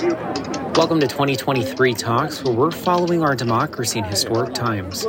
Welcome to 2023 Talks, where we're following our democracy in historic times.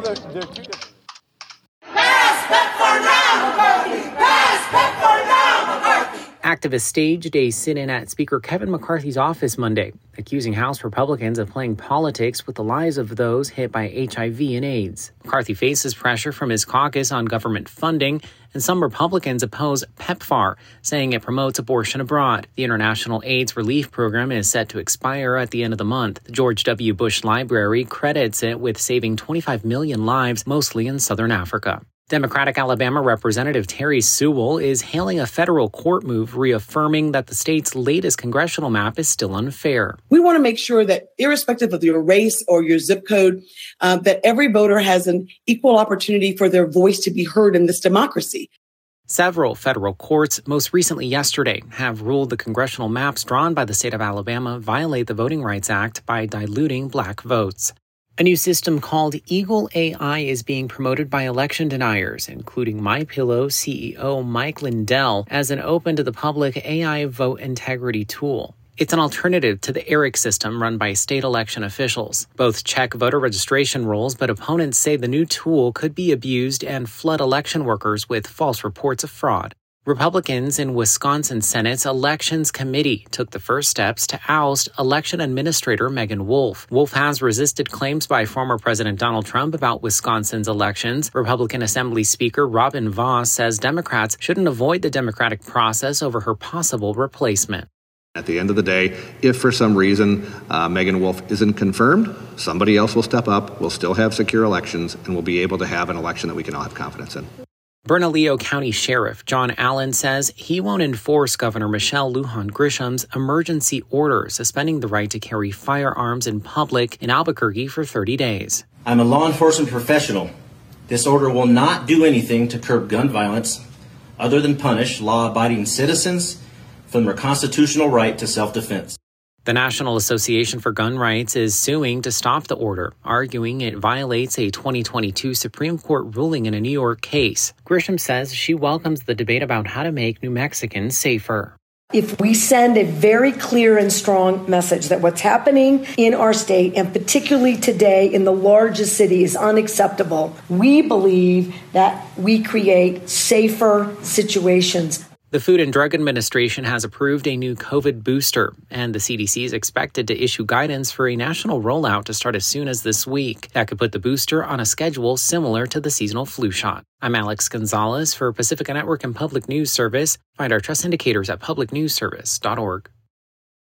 Activists staged a sit-in at Speaker Kevin McCarthy's office Monday, accusing House Republicans of playing politics with the lives of those hit by HIV and AIDS. McCarthy faces pressure from his caucus on government funding, and some Republicans oppose PEPFAR, saying it promotes abortion abroad. The International AIDS Relief Program is set to expire at the end of the month. The George W. Bush Library credits it with saving 25 million lives, mostly in southern Africa. Democratic Alabama Representative Terry Sewell is hailing a federal court move reaffirming that the state's latest congressional map is still unfair. We want to make sure that irrespective of your race or your zip code, that every voter has an equal opportunity for their voice to be heard in this democracy. Several federal courts, most recently yesterday, have ruled the congressional maps drawn by the state of Alabama violate the Voting Rights Act by diluting black votes. A new system called Eagle AI is being promoted by election deniers, including MyPillow CEO Mike Lindell, as an open-to-the-public AI vote integrity tool. It's an alternative to the ERIC system run by state election officials. Both check voter registration rolls, but opponents say the new tool could be abused and flood election workers with false reports of fraud. Republicans in Wisconsin Senate's Elections Committee took the first steps to oust election administrator Megan Wolfe. Wolfe has resisted claims by former President Donald Trump about Wisconsin's elections. Republican Assembly Speaker Robin Vos says Democrats shouldn't avoid the democratic process over her possible replacement. At the end of the day, if for some reason Megan Wolfe isn't confirmed, somebody else will step up, we'll still have secure elections, and we'll be able to have an election that we can all have confidence in. Bernalillo County Sheriff John Allen says he won't enforce Governor Michelle Lujan Grisham's emergency order suspending the right to carry firearms in public in Albuquerque for 30 days. I'm a law enforcement professional. This order will not do anything to curb gun violence other than punish law-abiding citizens from their constitutional right to self-defense. The National Association for Gun Rights is suing to stop the order, arguing it violates a 2022 Supreme Court ruling in a New York case. Grisham says she welcomes the debate about how to make New Mexicans safer. If we send a very clear and strong message that what's happening in our state, and particularly today in the largest city, is unacceptable, we believe that we create safer situations. The Food and Drug Administration has approved a new COVID booster, and the CDC is expected to issue guidance for a national rollout to start as soon as this week. That could put the booster on a schedule similar to the seasonal flu shot. I'm Alex Gonzalez for Pacifica Network and Public News Service. Find our trust indicators at publicnewsservice.org.